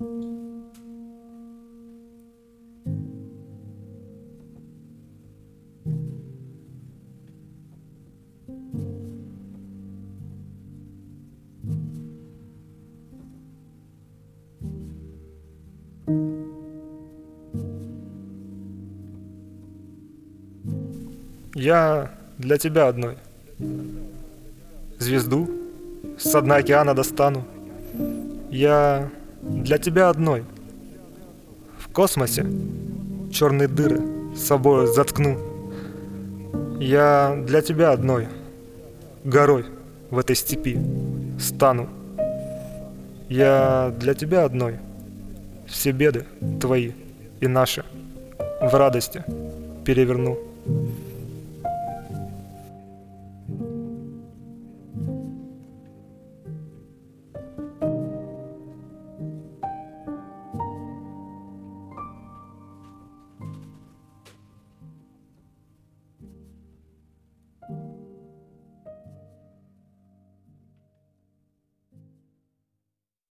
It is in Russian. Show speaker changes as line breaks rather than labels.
Я для тебя одной звезду с дна океана достану. Я для тебя одной в космосе черные дыры с собой заткну. Я для тебя одной горой в этой степи стану. Я для тебя одной все беды твои и наши в радости переверну.